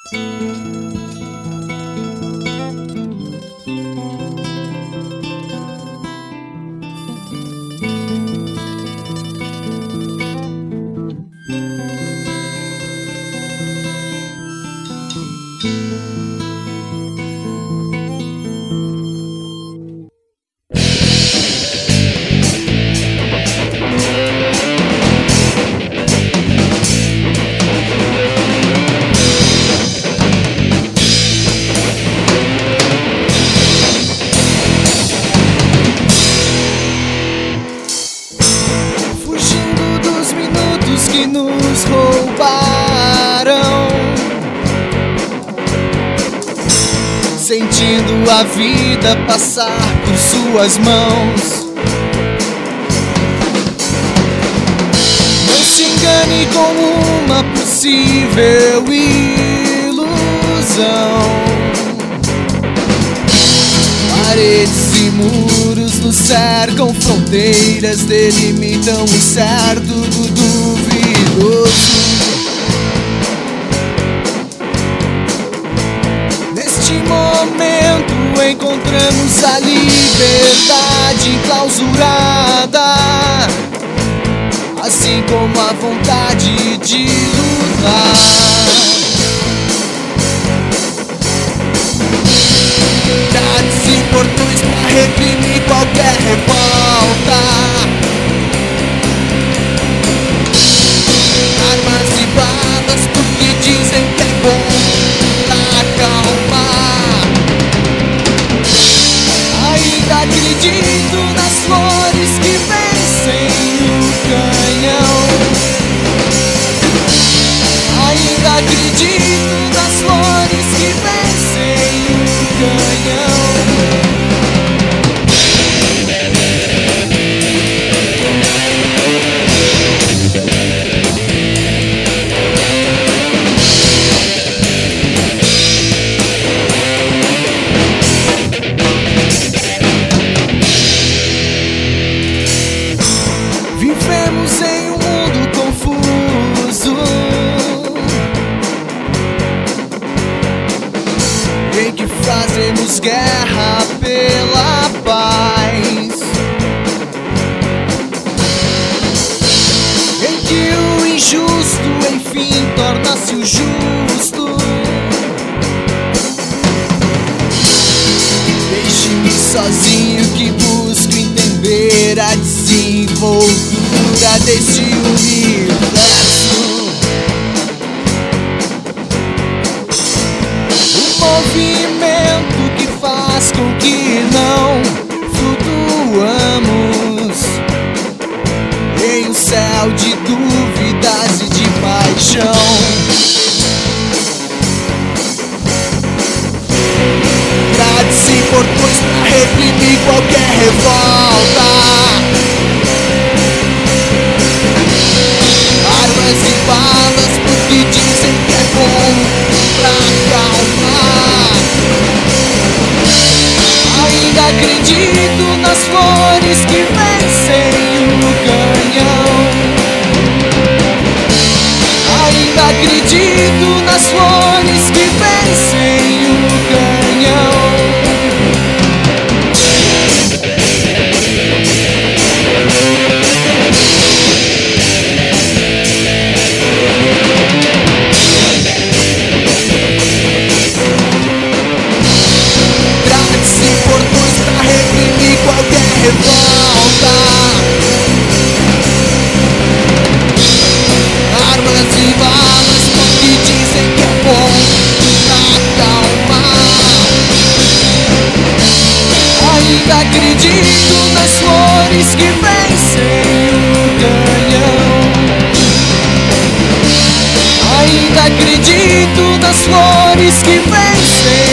Que nos roubaram, sentindo a vida passar por suas mãos. Não se engane com uma possível ilusão. Paredes e muros nos cercam, fronteiras delimitam o certo do duvidoso. Neste momento encontramos a liberdade enclausurada, assim como a vontade de lutar. Grades e portões pra reprimir qualquer revolta, armas e balas porque dizem que é bom pra acalmar. Ainda acredito nas flores que vencem o canhão. Ainda acredito nas flores que vencem o canhão. Vivemos em um mundo confuso, em que fazemos guerra pela paz, em que o injusto enfim torna-se o justo. Deixe-me sozinho que busco entender a desenvoltura deste universo. Um movimento que faz com que não flutuamos em um céu de dúvidas e de paixão. Grades e portões pra reprimir qualquer revolta, armas e balas porque dizem que é bom pra acalmar. Ainda acredito nas flores que vencem o canhão. Ainda acredito nas flores que vencem o canhão. Grades e portões pra reprimir qualquer revolta, armas e balas porque dizem que é bom pra acalmar. Ainda acredito nas flores que vencem o canhão. Ainda acredito nas flores que vencem